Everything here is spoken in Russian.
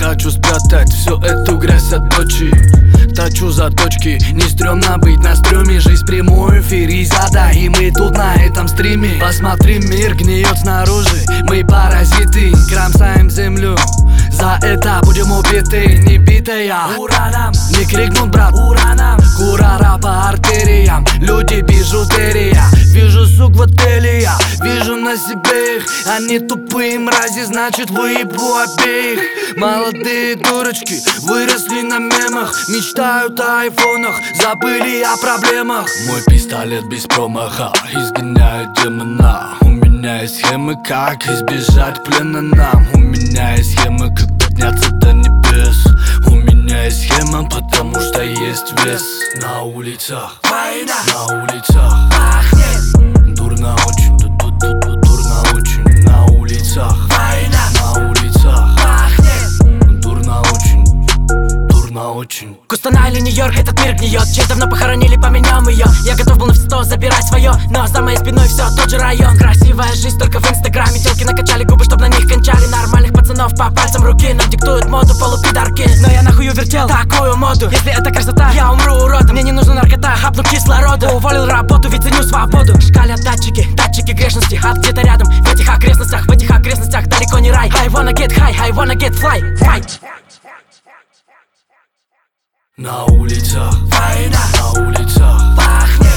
Хочу спрятать всю эту грязь от ночи. Точу заточки, не стрёмно быть на стрёме. Жизнь в прямой эфире зада, и мы тут на этом стриме. Посмотри, мир гниет снаружи, мы паразиты, кромсаем землю. За это будем убиты, не битая ураном. Не крикнут, брат, ураном. Курара по артериям, люди бижутерия. Вижу сук в отеле, я вижу на себе их. Они тупые мрази, значит выебу обеих. Молодые дурочки выросли на мемах, мечтают о айфонах, забыли о проблемах. Мой пистолет без промаха изгоняет демона. У меня есть схемы, как избежать плена нам. У меня есть схемы, как подняться до небес. У меня есть схема, потому что есть вес. На улицах война, на улицах пахнет дурно очень, дурно очень. На улицах война, на улицах пахнет дурно очень, дурно очень. Кустана или Нью-Йорк, этот мир гниет. Честь давно похоронили, поменял ее. Я готов был на все 100 забирать свое, но за моей спиной все тот же район. Красивая жизнь только в инстаграме. Телки накачали губы, чтоб на них кончали. Нормальных пацанов по пальцам руки нам диктуют моду полупидарки. Но я нахуй увертел такую моду. Если это красота, я умру уродом. Мне не нужна наркота, хапну кислорода. Уволил работу, ведь ценю свободу. Шкалят датчики, датчики грешности. А где-то рядом, в этих окрестностях далеко не рай. I wanna get high, I wanna get fly. Fight. На улицах война, на улицах пахнет